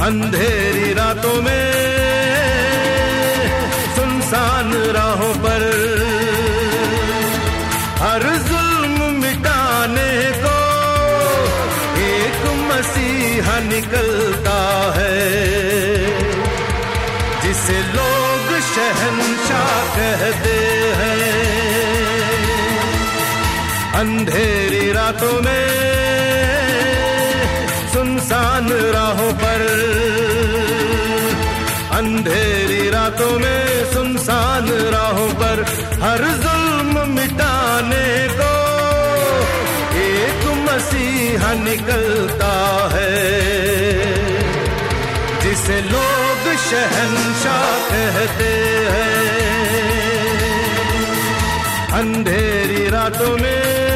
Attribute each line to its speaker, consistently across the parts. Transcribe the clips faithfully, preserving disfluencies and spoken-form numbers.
Speaker 1: अंधेरी रातों में सुनसान राहों पर हर जुल्म मिटाने को एक मसीहा निकलता है, जिसे लोग शहंशाह कहते हैं। अंधेरी रातों में सुनसान राहों पर, अंधेरी रातों में सुनसान राहों पर हर जुल्म मिटाने को एक मसीहा निकलता है, जिसे लोग शहंशाह कहते हैं। अंधेरी रातों में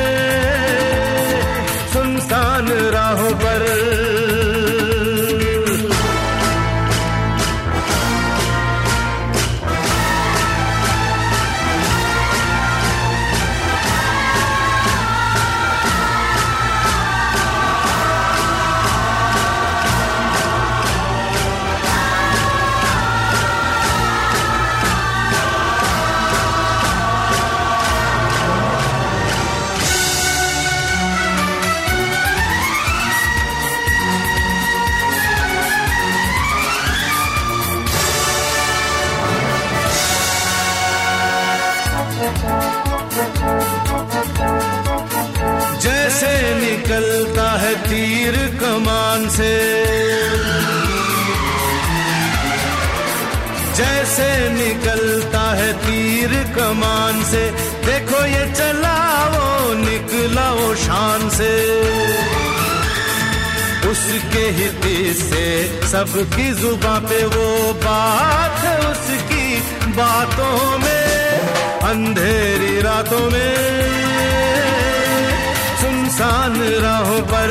Speaker 1: सुनसान राहों पर जैसे निकलता है तीर कमान से, जैसे निकलता है तीर कमान से, देखो ये चला वो निकला वो शान से। उसके ही तीर से सबकी जुबां पे वो बात है, उसकी बातों में अंधेरी रातों में सुनसान राहों पर,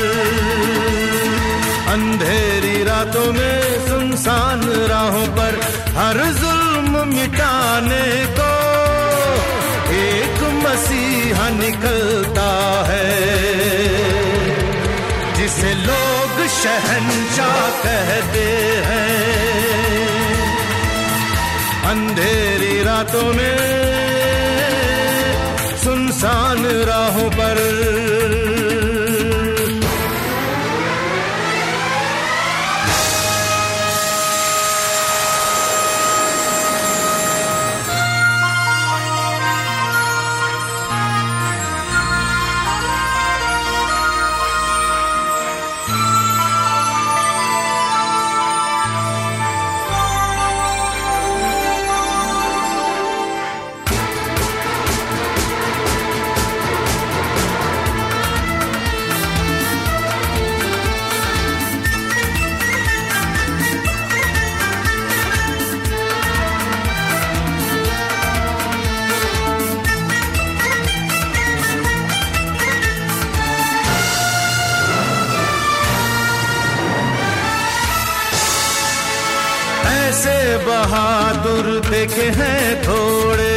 Speaker 1: अंधेरी रातों में सुनसान राहों पर हर जुल्म मिटाने को एक मसीहा निकलता है, जिसे लोग शहंशाह कहते हैं। अंधेरी रातों में सुनसान राहों पर ऐसे बहादुर देखे हैं थोड़े,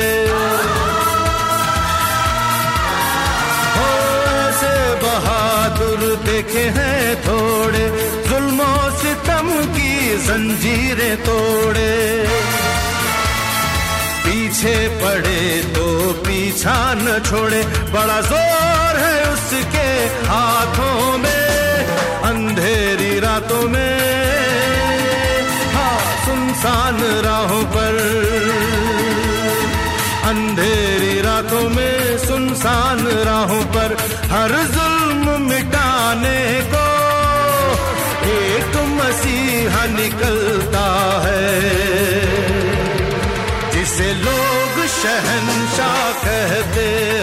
Speaker 1: हो ऐसे बहादुर देखे हैं थोड़े, जुल्मों सितम की जंजीरें तोड़े। पीछे पड़े तो पीछा न छोड़े, बड़ा जोर है उसके हाथों में। अंधेरी रातों में सुनसान राहों पर, अंधेरी रातों में सुनसान राहों पर हर जुल्म मिटाने को एक मसीहा निकलता है, जिसे लोग शहंशाह कहते